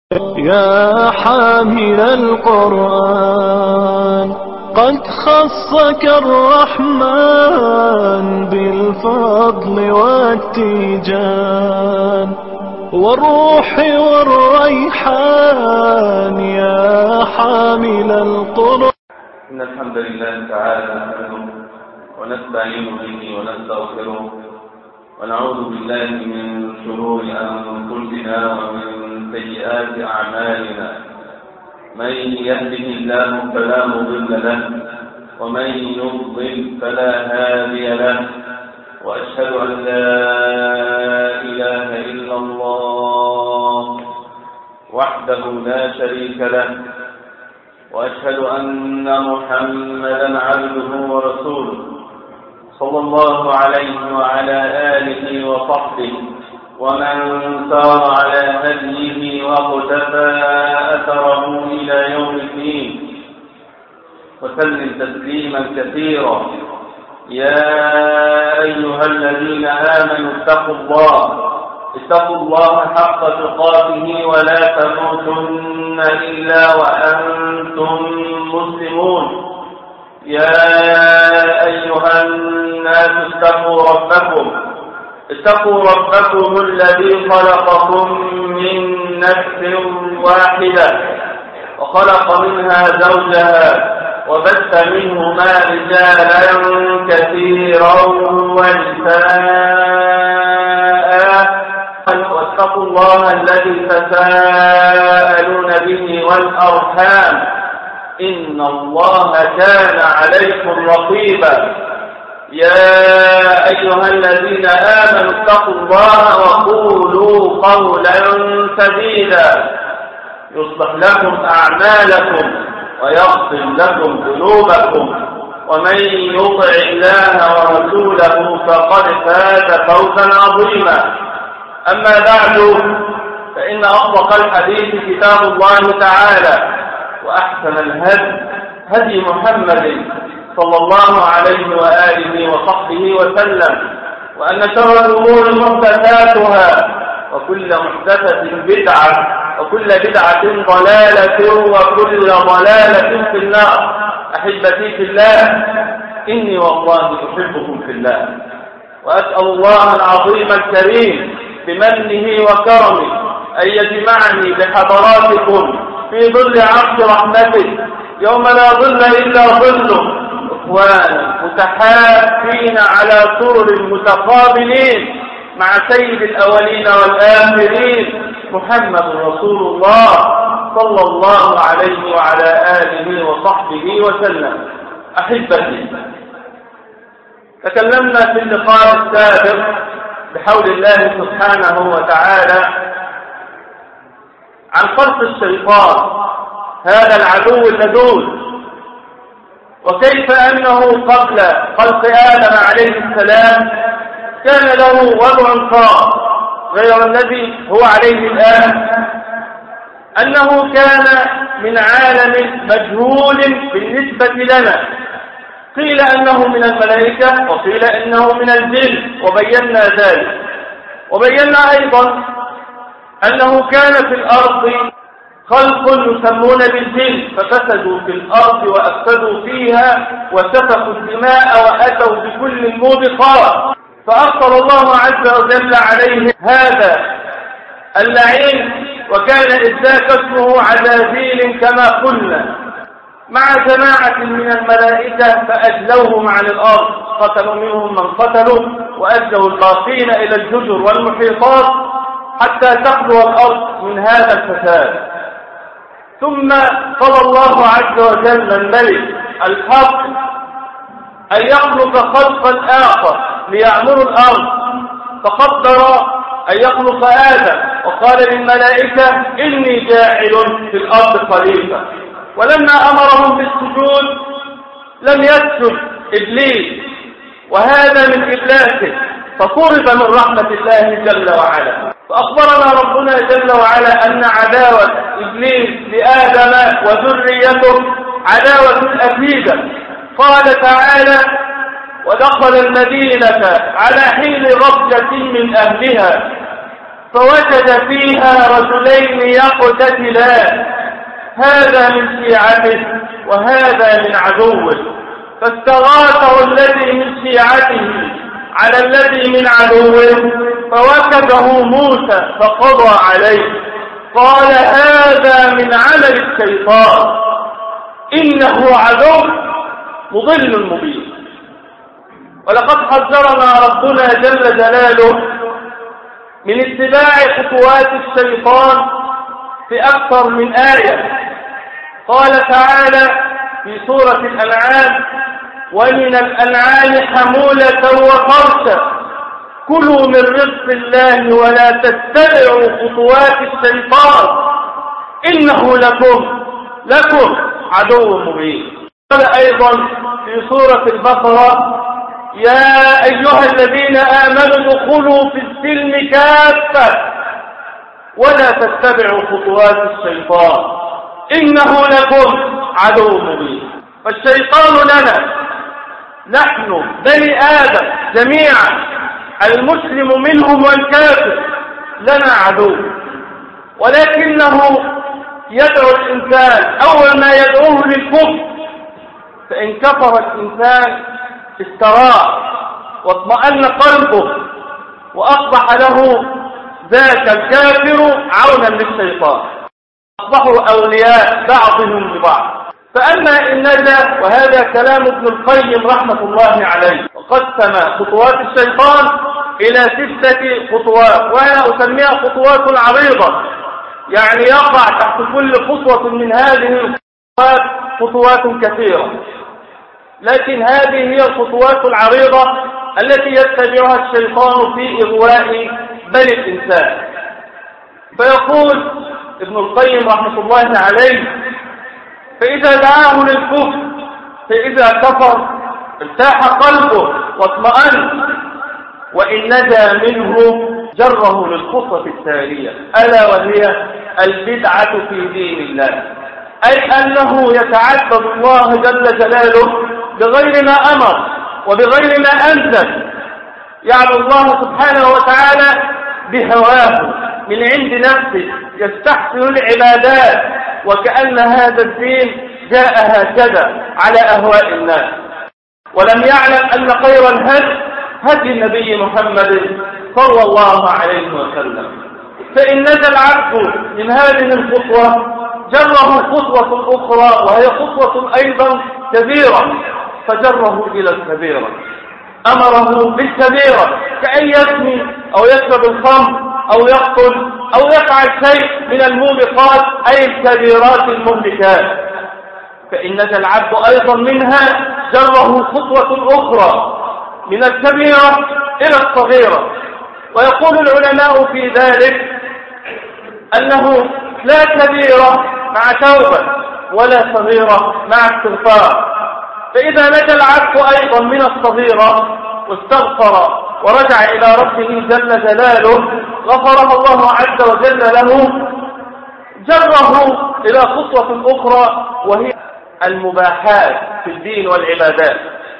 يا حامل القرآن قد خصك الرحمن بالفضل والتيجان والروح والريحان يا حامل القرآن. إن الحمد لله تعالى نحمده ونستعين به ونستغفره ونعوذ بالله من شرور أنفسنا ومن سيئات أعمالنا. من يهده الله فلا مضل له ومن يضلل فلا هادي له، وأشهد أن لا إله إلا الله وحده لا شريك له، وأشهد أن محمدا عبده ورسوله صلى الله عليه وعلى آله وصحبه ومن سار على هديه واقتفى أثره إلى يوم الدين، وسلم تسليما كثيرا. يا أيها الذين آمنوا اتقوا الله حق تقاته ولا تموتن إلا وأنتم مسلمون. يا أيها الناس اتقوا ربكم الذي خلقكم من نفس واحدة وخلق منها زوجها وبث منهما رجالا كثيرا ونساء، واتقوا الله الذي تساءلون به والأرحام إن الله كان عليكم رقيبا. يا أيها الذين آمنوا اتقوا الله وقولوا قولا سديدا يصلح لكم أعمالكم ويغفر لكم ذنوبكم، ومن يطع الله ورسوله فقد فاز فوزا عظيما. أما بعد، فإن أصدق الحديث كتاب الله تعالى، وأحسن هدي محمد صلى الله عليه وآله وصحبه وسلم، وأن شر الأمور محدثاتها، وكل محدثة بدعة، وكل بدعة ضلالة، وكل ضلالة في النار. أحبتي في الله، إني والله أحبكم في الله، وأسأل الله العظيم الكريم بمنه وكرمه أن يجمعني بحضراتكم في ظل عرش رحمته يوم لا ظل إلا ظله، إخوانا متحابين على سرر متقابلين مع سيد الأولين والآخرين محمد رسول الله صلى الله عليه وعلى آله وصحبه وسلم. أحبتي، تكلمنا في اللقاء السابق بحول الله سبحانه وتعالى عن فرط الشيطان، هذا العدو اللدود، وكيف أنه قبل خلق آدم عليه السلام كان له وضع خاص غير الذي هو عليه الآن، أنه كان من عالم مجهول بالنسبة لنا، قيل أنه من الملائكة وقيل أنه من الجن، وبينا ذلك. وبينا أيضا أنه كان في الأرض خلق يسمون بالجن، ففسدوا في الأرض وأفسدوا فيها وسفكوا الدماء وأتوا بكل الموبقات، فأرسل الله عز وجل عليه هذا اللعين، وكان إذ ذاك اسمه عزازيل كما قلنا، مع جماعة من الملائكة فأجلوهم عن الأرض، قتلوا منهم من قتلوا وأجلوا الباقين إلى الجزر والمحيطات حتى تخلو الأرض من هذا الفساد. ثم قضى الله عز وجل الملك الحق أن يخلق خلقا آخر ليعمروا الأرض، فقدر أن يخلق آدم، وقال للملائكة إني جاعل في الأرض خليفة. ولما أمرهم بالسجود لم يسجد إبليس، وهذا من إبلاسه، فطرد من رحمة الله جل وعلا. فأخبرنا ربنا جل وعلا أن عداوة إبليس لآدم وذريته عداوة أكيدة. قال تعالى: ودخل المدينة على حين غفلة من أهلها فوجد فيها رجلين يقتتلان، هذا من شيعته وهذا من عدوه، فاستغاثه الذي من شيعته على الذي من عدوه فوكبه موسى فقضى عليه. قال هذا من عمل الشيطان إنه عدو مضل مبين. ولقد حذرنا ربنا جل جلاله من اتباع خطوات الشيطان في أكثر من آية. قال تعالى في سورة الأنعام ومن الأنعام حمولة وفرشا كلوا من رزق الله ولا تتبعوا خطوات الشيطان إنه لكم عدو مبين. قال أيضا في سورة البقرة يا أيها الذين آمنوا ادخلوا في السلم كافة ولا تتبعوا خطوات الشيطان إنه لكم عدو مبين. فالشيطان لنا نحن بني آدم جميعا المسلم منهم والكافر لنا عدو، ولكنه يدعو الإنسان أول ما يدعوه للكفر، فإن كفر الإنسان استراح واطمأن قلبه وأصبح له ذاك الكافر عونا للشيطان، أصبحوا أولياء بعضهم لبعض. فأما إن نجا، وهذا كلام ابن القيم رحمة الله عليه، وقسم خطوات الشيطان إلى 6 خطوات، وأنا أسميها خطوات عريضة، يعني يقع تحت كل خطوة من هذه الخطوات خطوات كثيرة، لكن هذه هي الخطوات العريضة التي يتبعها الشيطان في إغواء بني الإنسان. فيقول ابن القيم رحمة الله عليه فإذا دعاه للكفر، فإذا كفر ارتاح قلبه واطمأن، وإن نجا منه جره للخطوة التالية ألا وهي البدعة في دين الله، أي أنه يتعبد الله جل جلاله بغير ما أمر وبغير ما أنزل، يعني الله سبحانه وتعالى بهواه من عند نفسه يستحسن العبادات وكأن هذا الدين جاء هكذا على أهواء الناس، ولم يعلم أن خير الهدي هدي النبي محمد صلى الله عليه وسلم. فإن نجا العبد من هذه الخطوة جره خطوة أخرى وهي خطوة أيضا كبيرة، فجره إلى الكبيرة، أمره بالكبيرة كأن يزني أو يشرب الخمر أو يقتل أو يفعل شيء من الموبقات أي الكبيرات المهلكات. فإن نجا العبد أيضا منها جره خطوة أخرى من الكبيرة إلى الصغيرة. ويقول العلماء في ذلك أنه لا كبيرة مع توبة ولا صغيرة مع استغفار. فإذا نجا العبد أيضا من الصغيرة واستغفر ورجع إلى ربه جل جلاله غفرها الله عز وجل له، جره إلى خطوة أخرى وهي المباحات في الدين والعبادات.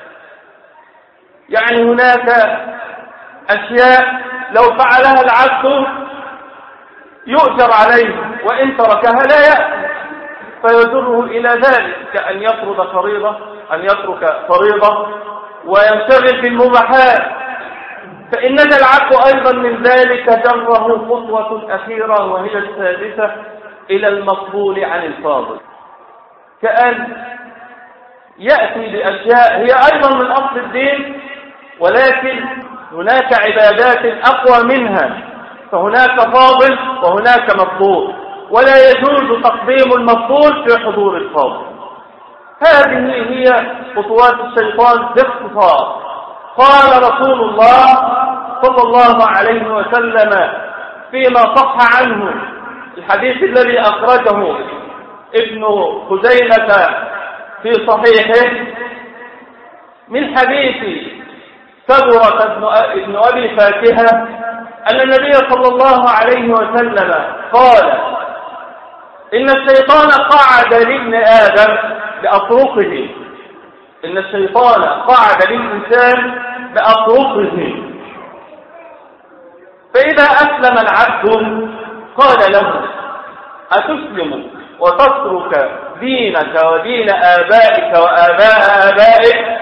يعني هناك أشياء لو فعلها العبد يؤجر عليه وإن تركها لا يأتي، فيجره إلى ذلك كأن يترك فريضة وينشغل في المباحات. فإن نجا العبد أيضا من ذلك جره خطوة أخيرة وهي السادسة إلى المقبول عن الفاضل، كأن يأتي بأشياء هي أيضا من أصل الدين ولكن هناك عبادات أقوى منها، فهناك فاضل وهناك مفضول، ولا يجوز تقديم المفضول في حضور الفاضل. هذه هي خطوات الشيطان باختصار. قال رسول الله صلى الله عليه وسلم فيما صح عنه الحديث الذي أخرجه ابن خزيمة في صحيحه من حديث سبرة ابن أبي فاكهة أن النبي صلى الله عليه وسلم قال إن الشيطان قعد لابن آدم بأطرقه، إن الشيطان قعد للإنسان بأطرقه، فإذا أسلم العبد قال له: أتسلم وتترك دينك ودين آبائك وآباء آبائك؟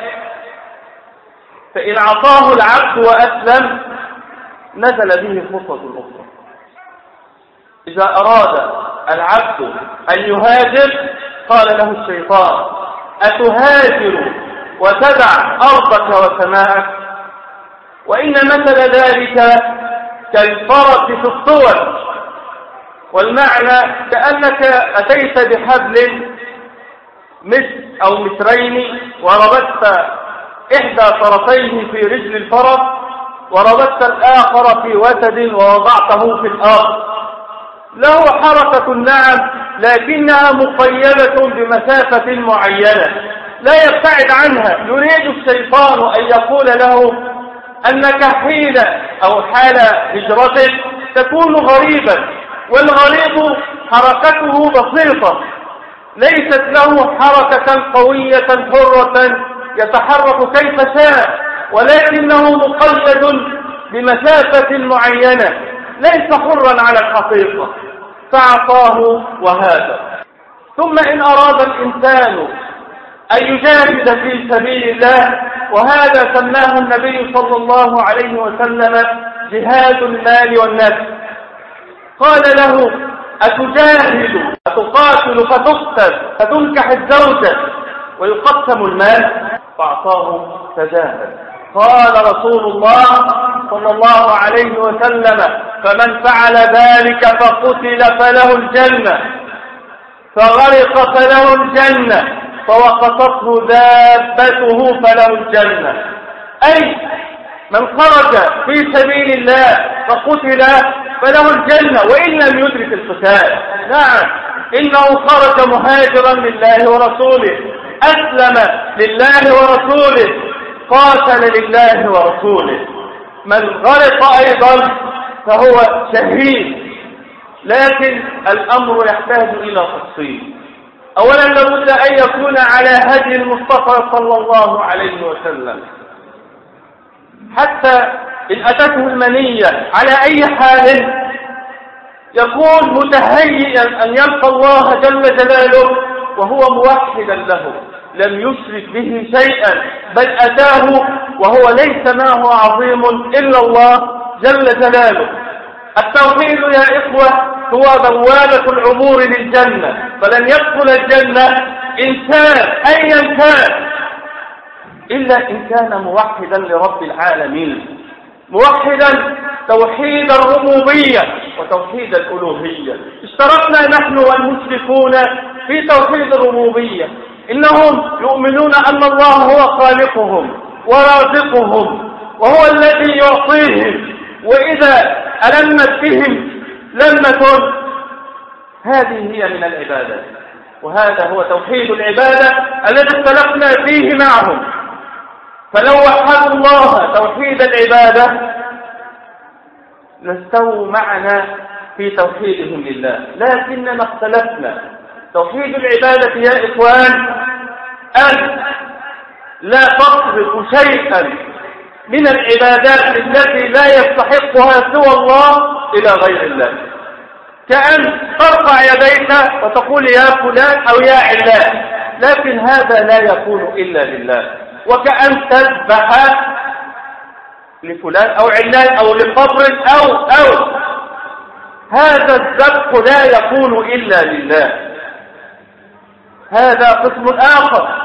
فإن عصاه العبد وأسلم نزل به خطوة أخرى. إذا أراد العبد أن يهاجر قال له الشيطان: أتهاجر وتدع أرضك وسماءك؟ وإن مثل ذلك كالفرس في الصور، والمعنى كأنك أتيت بحبل متر أو مترين وربطت إحدى طرفيه في رجل الفرس وربطت الآخر في وتد ووضعته في الأرض. له حركة نعم، لكنها مقيدة بمسافة معينة لا يبتعد عنها. يريد الشيطان أن يقول له أنك حين أو حال هجرتك تكون غريبا، والغريب حركته بسيطة ليست له حركة قوية حرة يتحرك كيف شاء، ولكنه مقيد بمسافة معينة، ليس حرا على الحقيقة، فعصاه وهذا. ثم إن أراد الإنسان أن يجاهد في سبيل الله، وهذا سماه النبي صلى الله عليه وسلم جهاد المال والنفس، قال له: أتجاهد أتقاتل فتقتل فتنكح الزوجة ويقسم المال؟ فأعطاه تجاهد. قال رسول الله صلى الله عليه وسلم: فمن فعل ذلك فقتل فله الجنة، فغرق فله الجنة، فوقصته دابته فله الجنة. أي من خرج في سبيل الله فقتل فله الجنة وإن لم يدرك القتال. نعم، إنه خرج مهاجرا لله ورسوله، أسلم لله ورسوله، قاتل لله ورسوله. من غرق أيضا فهو شهيد. لكن الأمر يحتاج إلى تفصيل. أولا لابد أن يكون على هدي المصطفى صلى الله عليه وسلم، حتى إن أتته المنية على أي حال يكون متهيئا أن يلقى الله جل جلاله وهو موحدا له، لم يشرك به شيئا، بل أتاه وهو ليس معه عظيم إلا الله جل جلاله. التوحيد يا إخوة هو بوابة العبور للجنة، فلن يدخل الجنة إنسان أيا كان إلا إن كان موحدا لرب العالمين، موحدا توحيد الربوبية وتوحيد الألوهية. اشتركنا نحن والمشركون في توحيد الربوبية، إنهم يؤمنون أن الله هو خالقهم ورازقهم وهو الذي يعطيهم، وإذا ألمت بهم لمة هذه هي من العبادة، وهذا هو توحيد العبادة الذي اختلفنا فيه معهم. فلو وحدوا الله توحيد العبادة لاستووا معنا في توحيدهم لله، لكننا اختلفنا. توحيد العبادة يا إخوان أن لا تصرف شيئا من العبادات التي لا يستحقها سوى الله إلى غير الله، كأن ترفع يديك وتقول يا فلان أو يا علان، لكن هذا لا يكون إلا لله. وكأن تذبح لفلان أو علان أو لقبر أو هذا الذبح لا يكون إلا لله، هذا قسم آخر.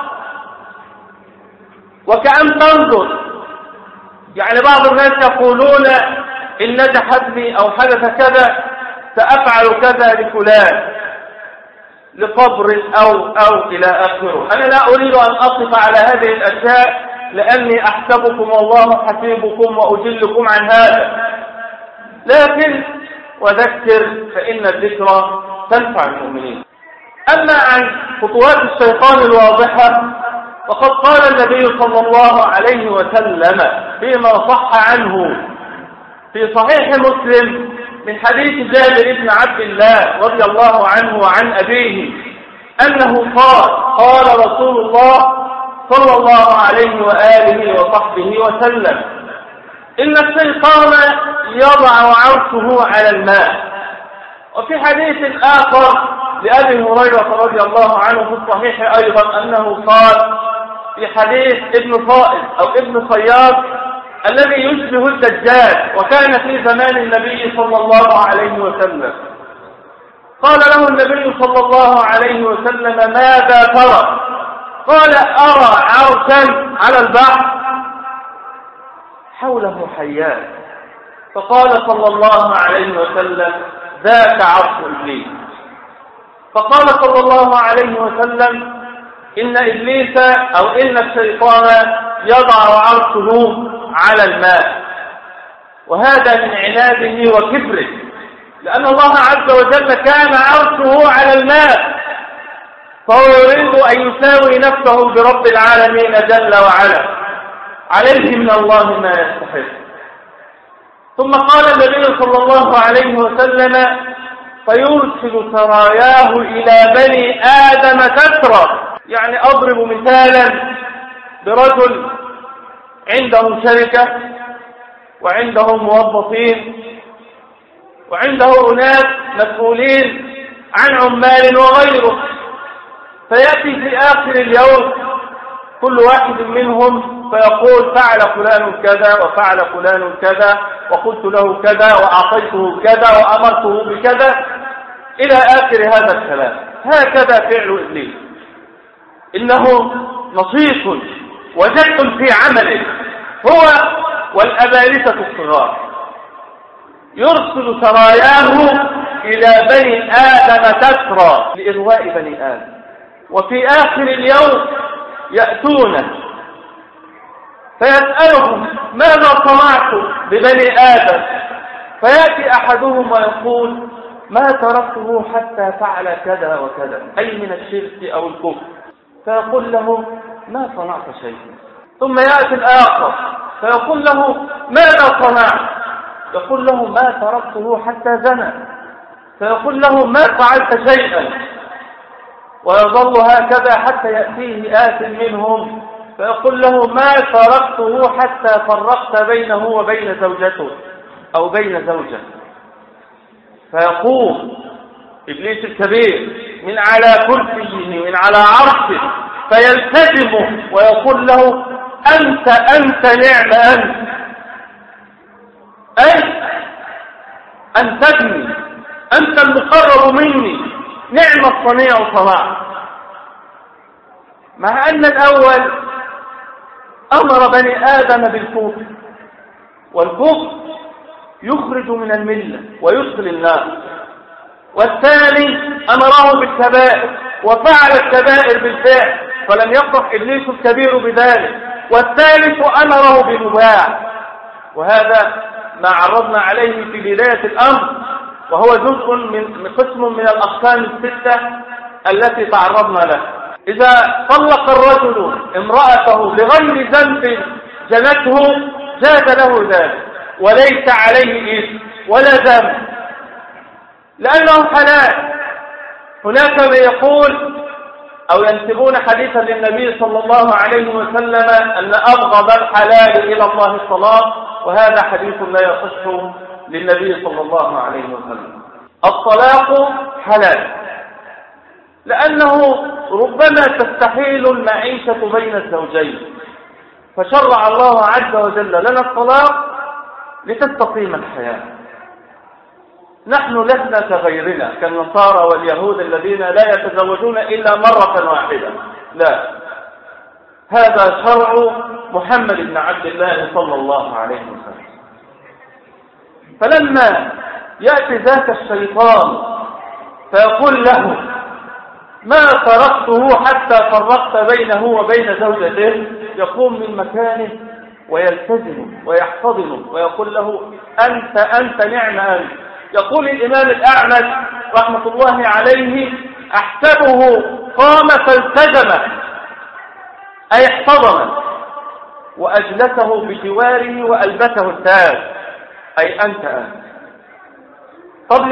وكأن تنظر، يعني بعض الناس يقولون إن نجح ابني أو حدث كذا سأفعل كذا لفلان لقبر أو إلى آخره. أنا لا أريد أن أقف على هذه الأشياء لأني أحسبكم والله حسيبكم وأجلكم عن هذا، لكن وذكر فإن الذكرى تنفع المؤمنين. أما عن خطوات الشيطان الواضحة فقد قال النبي صلى الله عليه وسلم فيما صح عنه في صحيح مسلم من حديث جابر بن عبد الله رضي الله عنه وعن أبيه أنه قال رسول الله صلى الله عليه وآله وصحبه وسلم: إن الشيطان يضع عرشه على الماء. وفي حديث آخر لأبي هريرة رضي الله عنه في الصحيح أيضا أنه قال في حديث ابن صائد أو ابن صياد الذي يشبه الدجال وكان في زمان النبي صلى الله عليه وسلم، قال له النبي صلى الله عليه وسلم: ماذا ترى؟ قال: أرى عرشا على البحر حوله حيات. فقال صلى الله عليه وسلم: ذاك عرش إبليس. فقال صلى الله عليه وسلم: إن إبليس أو إن الشيطان يضع عرشه على الماء، وهذا من عناده وكبره، لأن الله عز وجل كان عرشه على الماء، فهو يريد أن يساوي نفسه برب العالمين جل وعلا، عليه من الله ما يستحق. ثم قال النبي صلى الله عليه وسلم: فيرسل سراياه إلى بني آدم تترى. يعني أضرب مثالا برجل عنده شركة وعنده موظفين وعنده أناس مسؤولين عن عمال وغيره، فيأتي في آخر اليوم كل واحد منهم فيقول: فعل فلان كذا وفعل فلان كذا وقلت له كذا وأعطيته كذا وأمرته بكذا إلى آخر هذا الكلام. هكذا فعل إبليس، إنه نشيط وجد في عمله هو والأبالسة الصغار، يرسل سراياه إلى بني آدم تترى لإغواء بني آدم، وفي آخر اليوم يأتونه فيسألهم: ماذا صنعتم ببني آدم؟ فيأتي أحدهم ويقول: ما تركته حتى فعل كذا وكذا، أي من الشرك أو الكفر. فيقول له: ما صنعت شيئا. ثم يأتي الآخر فيقول له: ماذا صنعت؟ يقول له: ما تركته حتى زنى. فيقول له: ما فعلت شيئا. ويظل هكذا حتى يأتيه آت منهم فيقول له: ما تركته حتى فرقت بينه وبين زوجته أو بين زوجته. فيقوم إبليس الكبير من على كرسيه من على عرشه فيلتزمه ويقول له: أنت نعم أنت ابني، أنت المقرب مني، نعم الصنيع صنعت. مع أن الأول أمر بني آدم بالكفر، والكفر يخرج من الملة ويدخل النار، والثاني أمره بالكبائر وفعل الكبائر بالفعل فلم يفرح إبليس الكبير بذلك، والثالث أمره بالمباح، وهذا ما عرضنا عليه في بداية الأمر، وهو جزء من قسم من الأقسام الستة التي تعرضنا لها. إذا طلق الرجل امرأته بغير ذنب جنته جاز له ذلك وليس عليه إثم ولا ذنب لأنه حلال. هناك من يقول أو ينسبون حديثا للنبي صلى الله عليه وسلم أن أبغض الحلال إلى الله الطلاق، وهذا حديث لا يصح للنبي صلى الله عليه وسلم. الطلاق حلال لأنه ربما تستحيل المعيشة بين الزوجين، فشرع الله عز وجل لنا الطلاق لتستقيم الحياة. نحن لسنا كغيرنا كالنصارى واليهود الذين لا يتزوجون إلا مرة واحدة، لا، هذا شرع محمد بن عبد الله صلى الله عليه وسلم. فلما يأتي ذاك الشيطان فيقول له: ما تركته حتى فرقت بينه وبين زوجته، يقوم من مكانه ويلتزم ويحتضنه ويقول له: أنت نعم أنت. يقول الإمام الأعمش رحمة الله عليه: أحسبه قام فالتزمه، أي احتضنه وأجلسه بجواره وألبسه التاج، أي أنت. طب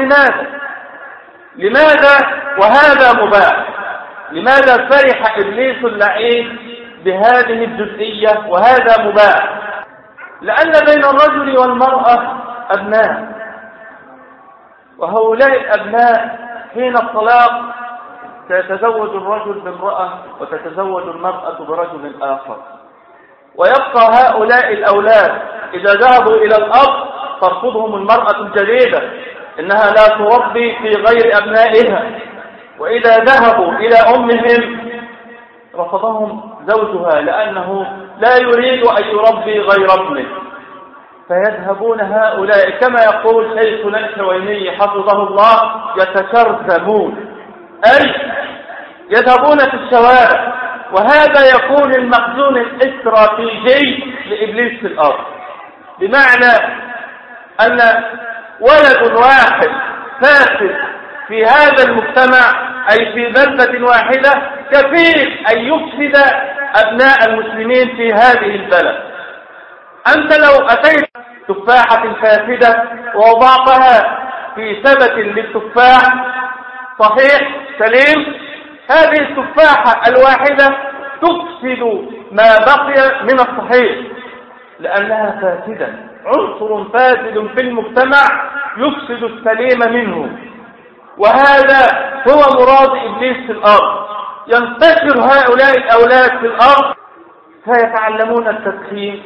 لماذا وهذا مباح؟ لماذا فرح إبليس اللعين بهذه الجزئية وهذا مباح؟ لأن بين الرجل والمرأة أبناء، وهؤلاء الأبناء حين الطلاق سيتزوج الرجل بامرأة وتتزوج المرأة برجل آخر، ويبقى هؤلاء الأولاد إذا ذهبوا إلى الأب ترفضهم المرأة الجديدة إنها لا تربي في غير أبنائها، وإذا ذهبوا إلى أمهم رفضهم زوجها لأنه لا يريد أن يربي غير ابنه، فيذهبون هؤلاء كما يقول شيخنا الحويني حفظه الله يتشرذمون، أي يذهبون في الشوارع، وهذا يكون المخزون الاستراتيجي لإبليس في الأرض، بمعنى أن ولد واحد فاسد في هذا المجتمع أي في بلدة واحدة كفيل أن يفسد أبناء المسلمين في هذه البلد. أنت لو أتيت تفاحة فاسدة ووضعتها في سبت للتفاح صحيح سليم، هذه التفاحة الواحدة تفسد ما بقي من الصحيح لأنها فاسدة، عنصر فاسد في المجتمع يفسد السليم منه، وهذا هو مراد إبليس في الأرض. ينتشر هؤلاء الأولاد في الأرض فيتعلمون التدخين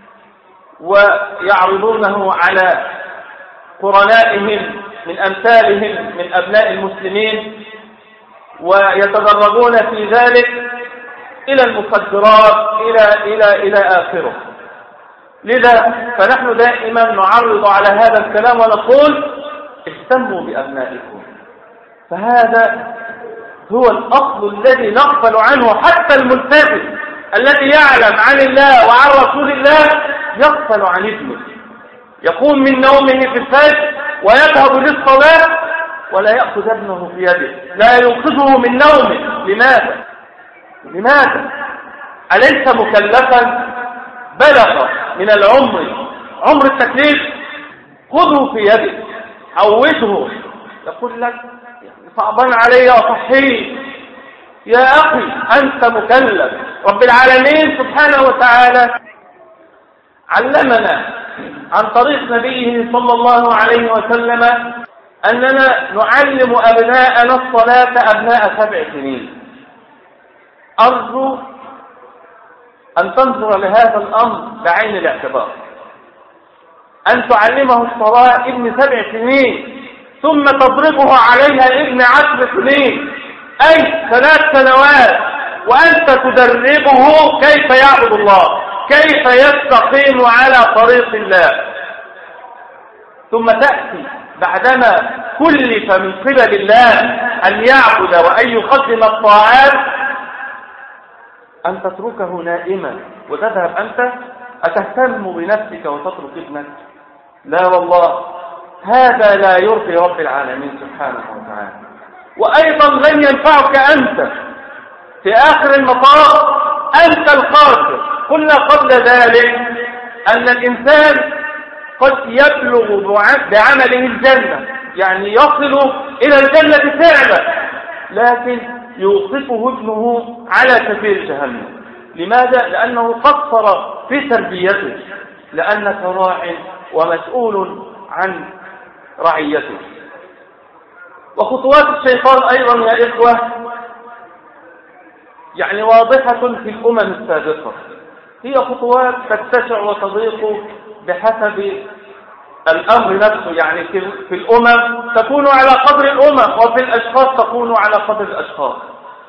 ويعرضونه على قرنائهم من أمثالهم من أبناء المسلمين، ويتدرجون في ذلك إلى المخدرات إلى آخره. لذا فنحن دائما نعرض على هذا الكلام ونقول اهتموا بأبنائكم، فهذا هو الأصل الذي نغفل عنه. حتى الملتزم الذي يعلم عن الله وعن رسول الله يغفل عن ابنه، يقوم من نومه في الفجر ويذهب للصلاة ولا يأخذ ابنه في يده، لا ينقذه من نومه. لماذا؟ أليس مكلفا بلغ من العمر عمر التكليف؟ خذه في يده عوده، يقول لك صعبان علي أصحيه. يا أخي أنت مكلف، رب العالمين سبحانه وتعالى علمنا عن طريق نبيه صلى الله عليه وسلم أننا نعلم أبناءنا الصلاة أبناء 7 سنين. أرجو أن تنظر لهذا الأمر بعين الاعتبار، أن تعلمه الصلاة ابن 7 سنين ثم تضربه عليها ابن 10 سنين، أي 3 سنوات، وأنت تدربه كيف يعبد الله، كيف يستقيم على طريق الله. ثم تأتي بعدما كلف من قبل الله أن يعبد وأن يقدم الطاعات أن تتركه نائما وتذهب أنت أتهتم بنفسك وتترك ابنك؟ لا والله، هذا لا يرضي رب العالمين سبحانه وتعالى. وأيضا لن ينفعك أنت في آخر المطاف، أنت الخاسر. قلنا قبل ذلك أن الإنسان قد يبلغ بعمله الجنة، يعني يصل إلى الجنة فعلا، لكن يوقفه ابنه على سبيل جهنم. لماذا؟ لأنه قصر في تربيته، لأنك راع ومسؤول عن رعيته. وخطوات الشيطان أيضا يا إخوة يعني واضحة في الأمم السابقة، هي خطوات تتسع وتضيق بحسب الأمر نفسه. يعني في الأمم تكون على قدر الأمم، وفي الأشخاص تكون على قدر الأشخاص.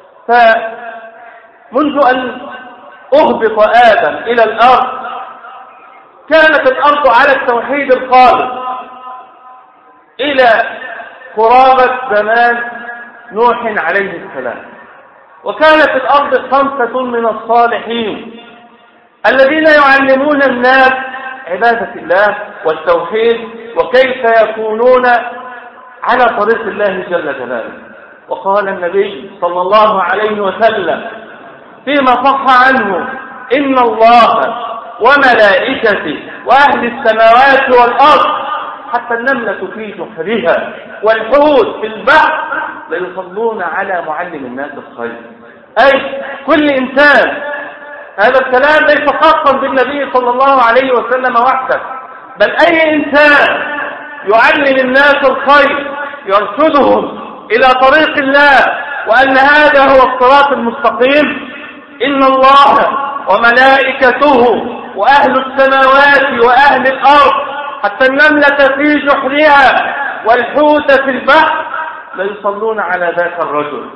فمنذ أن أهبط آدم إلى الأرض كانت الأرض على التوحيد الخالص إلى قرابة زمان نوح عليه السلام، وكانت الأرض 5 من الصالحين الذين يعلمون الناس عبادة الله والتوحيد وكيف يكونون على طريق الله جل جلاله. وقال النبي صلى الله عليه وسلم فيما صح عنه: إن الله وملائكته وأهل السماوات والأرض حتى النملة في جحرها والحوت في البحر ليصلون على معلم الناس الخير. أي كل إنسان هذا الكلام ليس خاصا بالنبي صلى الله عليه وسلم وحده، بل أي إنسان يعلم الناس الخير يرشدهم إلى طريق الله وأن هذا هو الصراط المستقيم، إن الله وملائكته وأهل السماوات وأهل الأرض حتى النملة في جحرها والحوت في البحر ليصلون على ذاك الرجل.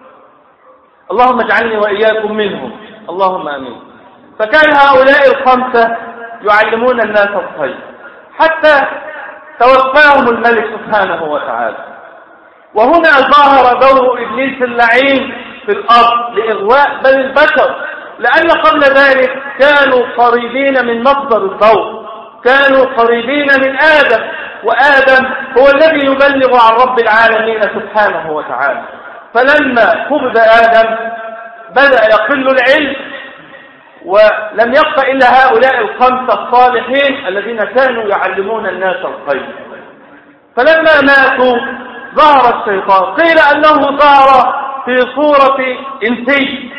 اللهم اجعلني وإياكم منهم، اللهم آمين. فكان هؤلاء الخمسة يعلمون الناس الخير حتى توفاهم الملك سبحانه وتعالى. وهنا ظهر دور إبليس اللعين في الأرض لإغواء بني البشر، لأن قبل ذلك كانوا قريبين من مصدر الضوء، كانوا قريبين من آدم، وآدم هو الذي يبلغ عن رب العالمين سبحانه وتعالى. فلما قبض آدم بدأ يقل العلم، ولم يبق إلا هؤلاء الخمسة الصالحين الذين كانوا يعلمون الناس الخير. فلما ماتوا ظهر الشيطان، قيل أنه ظهر في صورة إنسي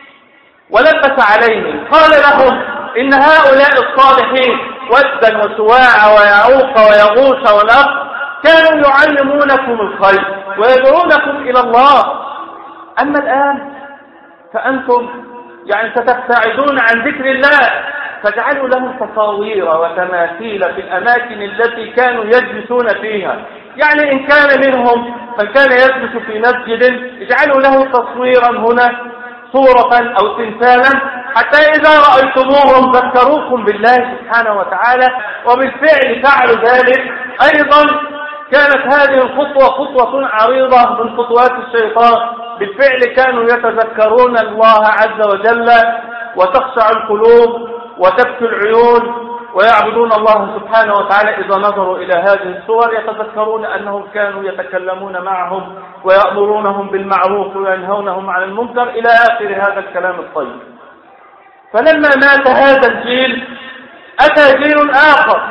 ولبس عليهم، قال لهم إن هؤلاء الصالحين ودا وسواع ويعوق ويغوث ونسر كانوا يعلمونكم الخير ويدعونكم إلى الله، أما الآن فأنتم ستبتعدون عن ذكر الله، فاجعلوا لهم تصاوير وتماثيل في الأماكن التي كانوا يجلسون فيها. يعني إن كان منهم من كان يجلس في مسجد اجعلوا له تصويرا هنا، صورة أو تمثالا، حتى إذا رأيتموهم ذكروكم بالله سبحانه وتعالى. وبالفعل فعلوا ذلك. أيضا كانت هذه الخطوة خطوة عريضة من خطوات الشيطان، بالفعل كانوا يتذكرون الله عز وجل وتخشع القلوب وتبكي العيون ويعبدون الله سبحانه وتعالى. إذا نظروا إلى هذه الصور يتذكرون أنهم كانوا يتكلمون معهم ويأمرونهم بالمعروف وينهونهم عن المنكر إلى آخر هذا الكلام الطيب. فلما مات هذا الجيل أتى جيل آخر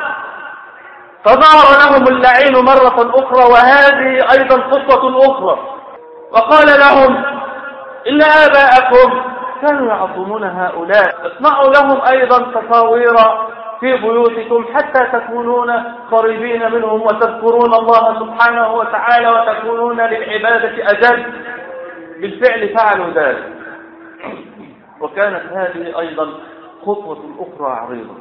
فظهر لهم اللعين مرة أخرى، وهذه أيضا خطوة أخرى، وقال لهم إن آباءكم كانوا يعظمون هؤلاء، اصنعوا لهم أيضا تصاوير في بيوتكم حتى تكونون قريبين منهم وتذكرون الله سبحانه وتعالى وتكونون للعبادة أجل. بالفعل فعلوا ذلك. وكانت هذه أيضا خطوة أخرى عريضة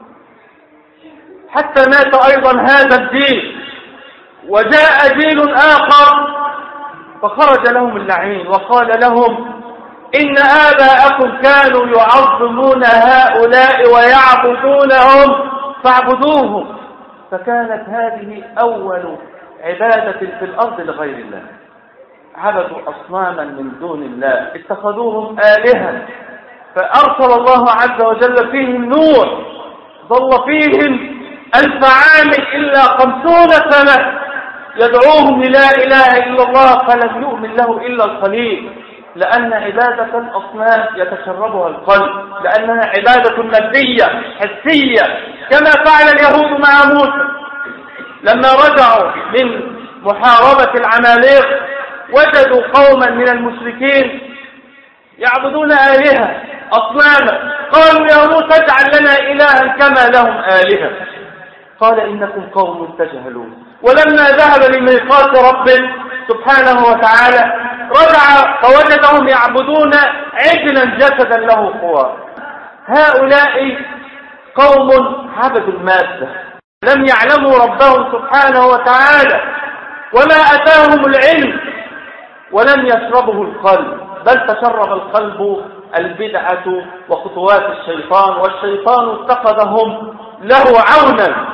حتى مات أيضا هذا الجيل، وجاء جيل آخر فخرج لهم اللعين وقال لهم إن آباءكم كانوا يعظمون هؤلاء ويعبدونهم فاعبدوهم. فكانت هذه أول عبادة في الأرض لغير الله، عبدوا أصناما من دون الله، اتخذوهم آلهة. فأرسل الله عز وجل فيهم نوح ظل فيهم 1000 عام إلا 50 سنة يدعوهم للا إله إلا الله، فلم يؤمن له إلا القليل، لأن عبادة الأصنام يتشربها القلب، لأنها عبادة مادية حسية، كما فعل اليهود مع موسى لما رجعوا من محاربة العماليق وجدوا قوما من المشركين يعبدون آلهة أصناما، قالوا يا موسى اجعل لنا إلها كما لهم آلهة، قال إنكم قوم تجهلون. ولما ذهب لميقات رب سبحانه وتعالى رجع فوجدهم يعبدون عجلا جسدا له خوار. هؤلاء قوم عبدوا المادة، لم يعلموا ربهم سبحانه وتعالى، وما أتاهم العلم ولم يشربه القلب، بل تشرب القلب البدعة وخطوات الشيطان، والشيطان اتخذهم له عونا.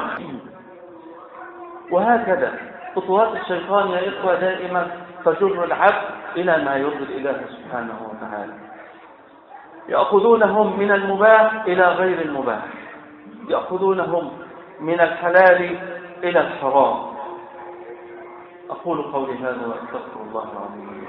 وهكذا خطوات الشيطان يا إخوة دائما تجر العبد إلى ما يرضي الإله سبحانه وتعالى. يأخذونهم من المباح إلى غير المباح، يأخذونهم من الحلال إلى الحرام. أقول قولي هذا وأستغفر الله العظيم.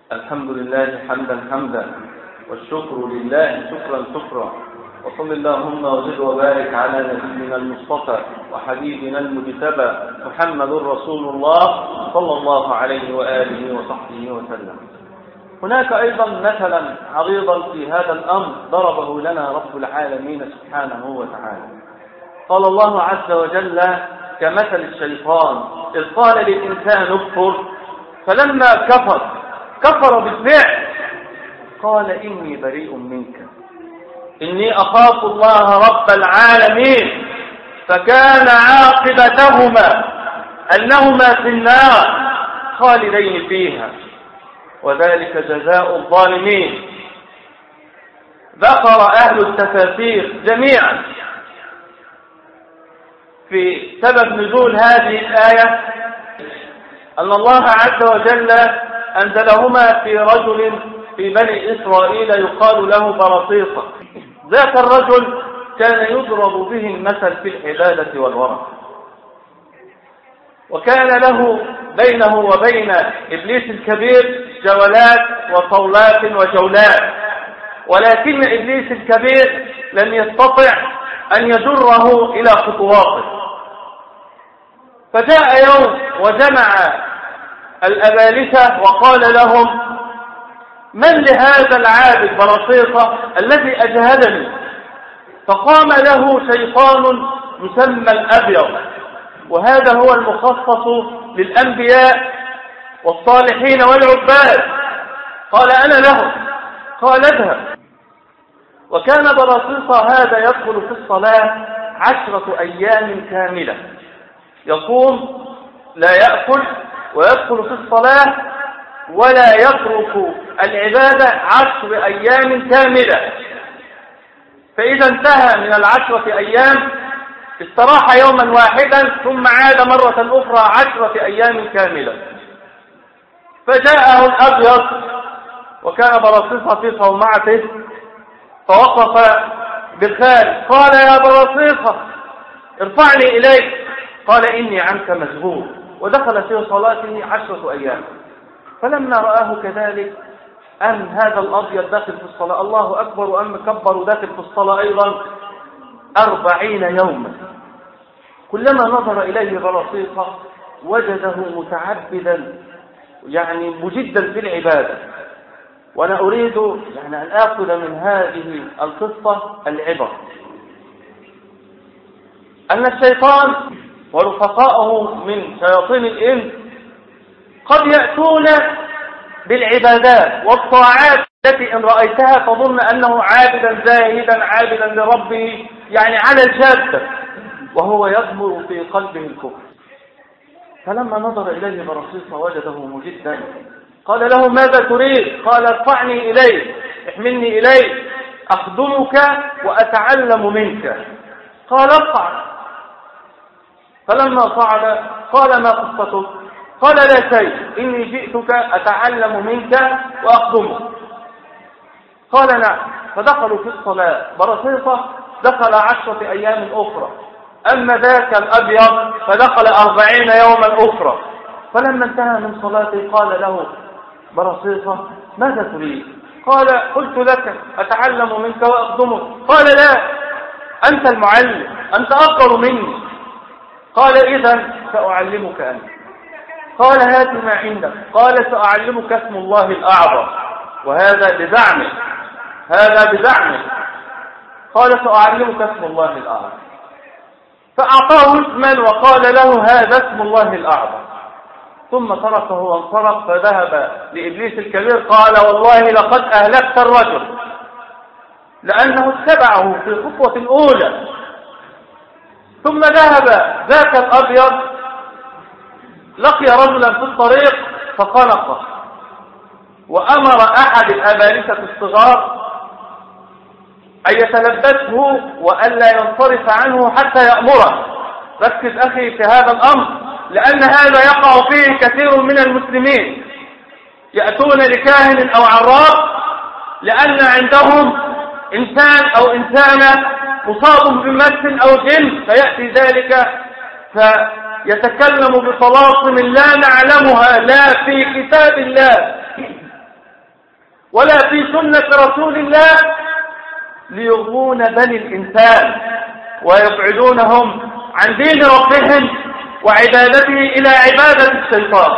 الحمد لله حمدا والشكر لله شكرا وصل اللهم وزد وبارك على نبينا المصطفى وحبيبنا المجتبى محمد رسول الله صلى الله عليه وآله وصحبه وسلم. هناك أيضا مثلا عريضا في هذا الأمر ضربه لنا رب العالمين سبحانه وتعالى. قال الله عز وجل كمثل الشيطان إذ قال للإنسان اكفر فلما كفر بالفعل قال إني بريء منك إني أخاف الله رب العالمين فكان عاقبتهما أنهما في النار خالدين فيها وذلك جزاء الظالمين. ذكر أهل التفاسير جميعا في سبب نزول هذه الآية أن الله عز وجل أنزلهما في رجل في بني إسرائيل يقال له برصيصة. ذاك الرجل كان يضرب به المثل في العبادة والورع، وكان له بينه وبين إبليس الكبير جولات وصولات وجولات، ولكن إبليس الكبير لم يستطع أن يجره إلى خطواته. فجاء يوم وجمع الأبالسة وقال لهم من لهذا العابد برصيصة الذي أجهدني؟ فقام له شيطان يسمى الأبيض، وهذا هو المخصص للأنبياء والصالحين والعباد. قال أنا له، قال اذهب. وكان برصيصة هذا يدخل في الصلاة 10 أيام كاملة، يصوم لا يأكل ويدخل في الصلاة ولا يترك العبادة 10 أيام كاملة. فإذا انتهى من 10 أيام استراح يوما واحدا ثم عاد مرة أخرى 10 أيام كاملة. فجاءه الأبيض وكان برصيصة في صومعته فوقف بالخارج قال يا برصيصة ارفعني إليك، قال إني عنك مشغول، ودخل في صلاته 10 أيام. فلما رآه كذلك أن هذا الأبيض داخل في الصلاة الله أكبر وأم كبر داخل في الصلاة أيضا 40 يوما، كلما نظر إليه برصيصة وجده متعبدا يعني مجدا في العبادة. وأنا أريد أن آخذ من هذه القصة العبر أن الشيطان ورفقائه من شياطين الإنس قد يأتون بالعبادات والطاعات التي إن رأيتها تظن أنه عابدا زاهدا عابدا لربه على الجادة، وهو يضمر في قلبه الكفر. فلما نظر إليه برصيصة وجده مجدا قال له ماذا تريد؟ قال ارفعني إليه، احملني إليه أخدمك وأتعلم منك. قال اصعد. فلما صعد قال ما قصتك؟ قال لا شيء، إني جئتك أتعلم منك وأخدمك. قال نعم. فدخلوا في الصلاة. برصيصة دخل 10 أيام أخرى، أما ذاك الأبيض فدخل 40 يوما أخرى. فلما انتهى من صلاته قال له برصيصة ماذا تريد؟ قال قلت لك أتعلم منك وأخدمك. قال لا، أنت المعلم، أنت أكبر مني. قال إذن سأعلمك أنت. قال هات ما عندك. قال سأعلمك اسم الله الأعظم، وهذا بزعمه، هذا بزعمه. قال سأعلمك اسم الله الأعظم. فأعطاه اسما وقال له هذا اسم الله الأعظم، ثم تركه وانصرف. فذهب لإبليس الكبير قال والله لقد أهلكت الرجل، لأنه اتبعه في الخطوة الأولى. ثم ذهب ذاك الأبيض لقي رجلا في الطريق فخنقه، وأمر أحد الأبالسة الصغار أن يتلبسه وألا ينصرف عنه حتى يأمره. ركز أخي في هذا الأمر، لأن هذا يقع فيه كثير من المسلمين، يأتون لكاهن أو عراف لأن عندهم إنسان أو إنسانة مصاب بمس أو جن، فيأتي ذلك فيتكلم بطلاسم لا نعلمها لا في كتاب الله ولا في سنة رسول الله ليغوون بني الإنسان ويبعدونهم عن دين ربهم وعبادته إلى عبادة الشيطان.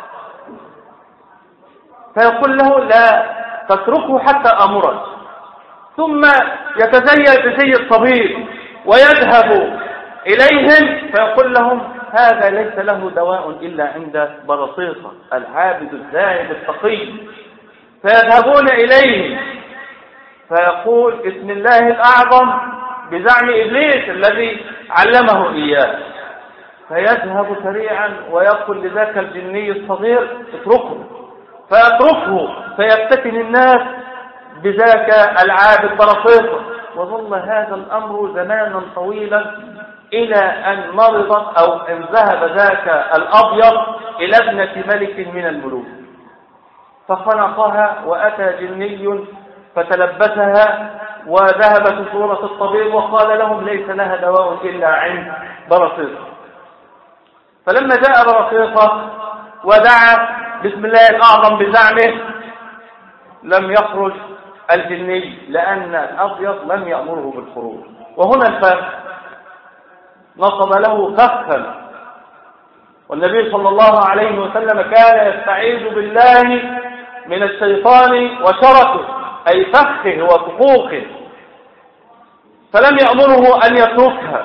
فيقول له لا تتركه حتى أمرك، ثم يتزيل بزي الطبيب ويذهب إليهم فيقول لهم هذا ليس له دواء إلا عند برصيصة العابد الزاهد التقي. فيذهبون إليه فيقول بسم الله الأعظم بزعم إبليس الذي علمه إياه، فيذهب سريعا ويقول لذاك الجني الصغير اتركه، فيتركه فيفتتن الناس بذاك العابد برصيصة. وظل هذا الأمر زمانا طويلا إلى أن مرضت أو أن ذهب ذاك الأبيض إلى ابنة ملك من الملوك فخنقها، وأتى جني فتلبسها وذهب في صورة الطبيب وقال لهم ليس لها دواء إلا عند برصيصة. فلما جاء برصيصة ودعا بسم الله الأعظم بزعمه لم يخرج الجني لأن الأبيض لم يأمره بالخروج. وهنا الفرق، نصب له فخا، والنبي صلى الله عليه وسلم كان يستعيذ بالله من الشيطان وشركه أي فخه وفخوخه، فلم يأمره أن يتركها.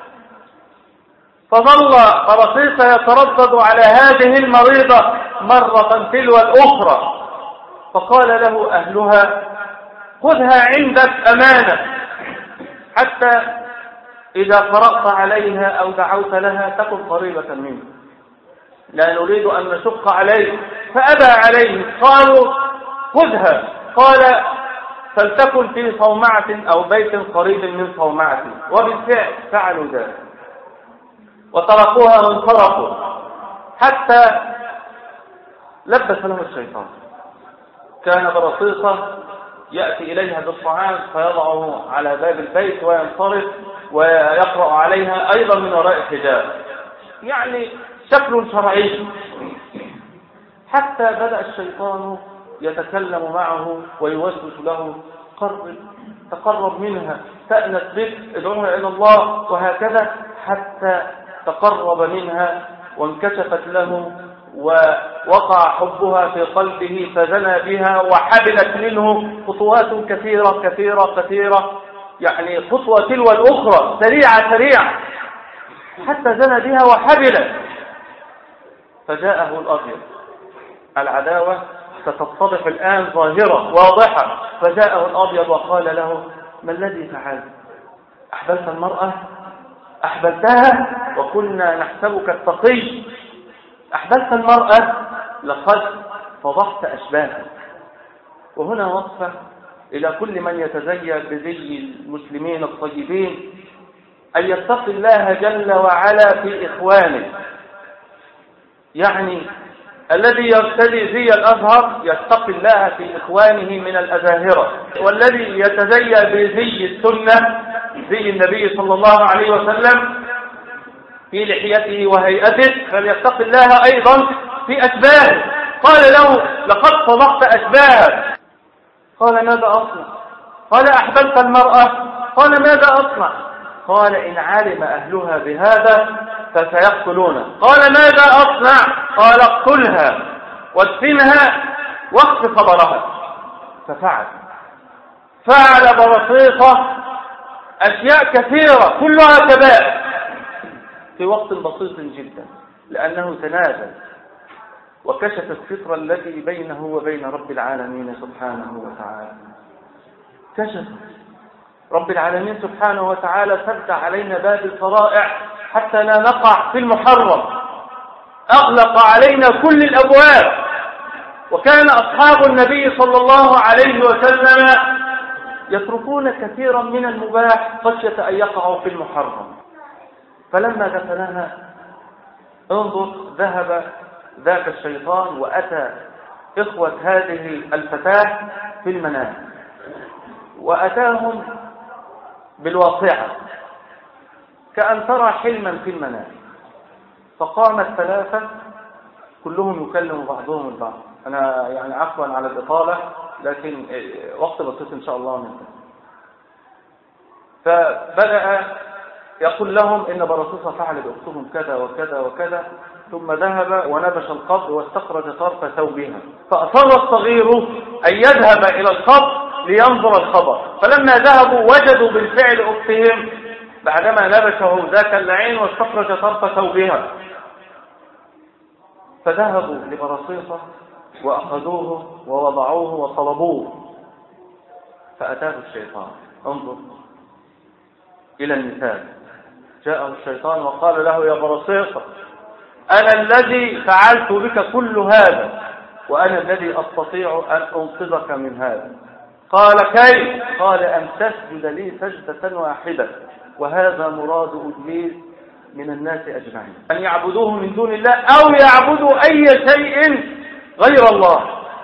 فظل برصيصة يتردد على هذه المريضة مرة تلو الأخرى، فقال له أهلها خذها عندك أمانة حتى إذا قرأت عليها أو دعوت لها تكن قريبة منه، لا نريد أن نشق عليه. فأبى عليه، قالوا خذها، قال فلتكن في صومعة أو بيت قريب من صومعة. وبالفعل فعلوا ذلك وتركوها وانصرفوا حتى لبس له الشيطان. كان برصيصة يأتي إليها بالطعام فيضعه على باب البيت وينصرف ويقرأ عليها أيضا من وراء الحجاب، يعني شكل شرعي. حتى بدأ الشيطان يتكلم معه ويوسوس له قرب، تقرب منها، تأنس بك، ادعوها إلى الله، وهكذا حتى تقرب منها وانكشفت له ووقع حبها في قلبه فزنى بها وحبلت منه خطوات كثيرة كثيرة كثيرة، يعني خطوة تلو الأخرى سريعة سريعة حتى زنى بها وحبلت. فجاءه الأبيض، العداوة ستتضح الآن ظاهرة واضحة. فجاءه الأبيض وقال له ما الذي فعلت؟ أحبلت المرأة؟ أحبلتها وكنا نحسبك التقي، أحبلت المرأة؟ لقد فضحت أشباهك. وهنا وصفة إلى كل من يتزين بزي المسلمين الطيبين أن يتقي الله جل وعلا في إخوانه، يعني الذي يرتدي زي الأزهر يتقي الله في إخوانه من الأزاهرة، والذي يتزين بزي السنة زي النبي صلى الله عليه وسلم في لحيته وهيئته فليتقي الله أيضا في أشباهه. قال له لقد صدقت أشباهك. قال ماذا أصنع؟ قال أحبلت المرأة؟ قال ماذا أصنع؟ قال إن علم أهلها بهذا فسيقتلونه. قال ماذا أصنع؟ قال اقتلها وادفنها واخف خبرها. فعل برصيصة أشياء كثيرة كلها كبائر في وقت بسيط جدا، لأنه تنازل وكشف الستر الذي بينه وبين رب العالمين سبحانه وتعالى. كشف رب العالمين سبحانه وتعالى، سد علينا باب الفرائع حتى لا نقع في المحرم، أغلق علينا كل الأبواب. وكان أصحاب النبي صلى الله عليه وسلم يتركون كثيرا من المباح خشية أن يقعوا في المحرم. فلما دفنها انظر، ذهب ذاك الشيطان وأتى إخوة هذه الفتاة في المنام، وأتاهم بالواقعة كأن ترى حلما في المنام. فقام الثلاثة كلهم يكلم بعضهم البعض، أنا يعني عفوا على الإطالة، لكن وقت بسيط إن شاء الله منه. فبدأ يقول لهم إن برصوصة فعل بأختهم كذا وكذا وكذا، ثم ذهب ونبش القبر واستخرج طرف ثوبها، فأصر الصغير أن يذهب إلى القبر لينظر الخبر. فلما ذهبوا وجدوا بالفعل أختهم بعدما نبشه ذاك اللعين واستخرج طرف ثوبها، فذهبوا لبرصيصة وأخذوه ووضعوه وصلبوه. فأتاه الشيطان. انظر إلى المثال. جاءه الشيطان وقال له: يا برصيصة، أنا الذي فعلت بك كل هذا، وأنا الذي أستطيع أن أنقذك من هذا. قال: كيف؟ قال: أن تسجد لي سجدة واحدة، وهذا مراد إبليس من الناس أجمعين، أن يعبدوه من دون الله أو يعبدوا أي شيء غير الله.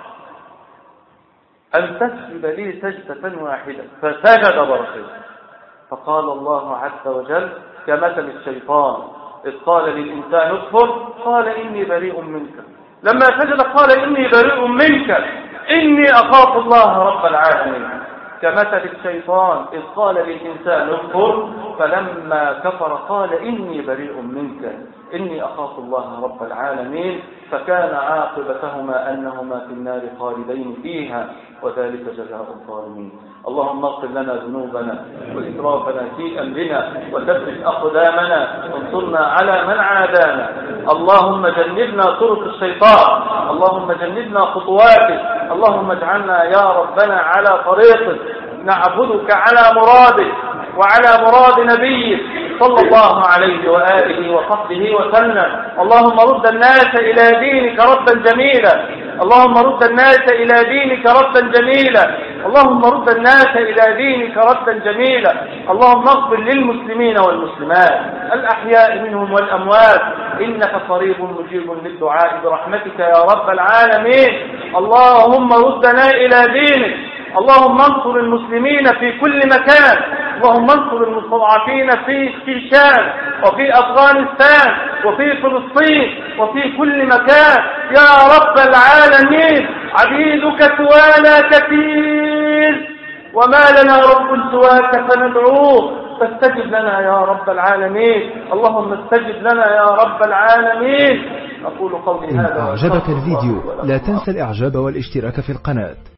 أن تسجد لي سجدة واحدة. فسجد برصيصة. فقال الله عز وجل: كمثل الشيطان إذ قال للإنسان اكفر قال إني بريء منك. لما سجد قال: إني بريء منك إني أخاف الله رب العالمين. كمثل الشيطان إذ قال للإنسان اكفر فلما كفر قال: إني بريء منك إني أخاف الله رب العالمين. فكان عاقبتهما أنهما في النار خالدين فيها، وذلك جزاء الظالمين. اللهم اغفر لنا ذنوبنا وإسرافنا في أمرنا وثبت أقدامنا وانصرنا على من عادانا. اللهم جنبنا طرق الشيطان، اللهم جنبنا خطواته، اللهم اجعلنا يا ربنا على طريقك نعبدك على مرادك وعلى مراد نبيك صلى الله عليه وآله وصحبه وسلم. اللهم رد الناس إلى دينك ردا جميلا، اللهم رد الناس إلى دينك ردا جميلا، اللهم رد الناس إلى دينك ردا جميلا. اللهم اغفر للمسلمين والمسلمات الأحياء منهم والأموات، إنك قريب مجيب للدعاء برحمتك يا رب العالمين. اللهم ردنا إلى دينك، اللهم انصر المسلمين في كل مكان، اللهم انصر المستضعفين في شام وفي أفغانستان وفي فلسطين وفي كل مكان يا رب العالمين. عبيدك سوانا كثير وما لنا رب سواك فندعوه، فاستجب لنا يا رب العالمين، اللهم استجب لنا يا رب العالمين. أقول قولي هذا. إن أعجبك الفيديو لا تنسى الإعجاب والاشتراك في القناة.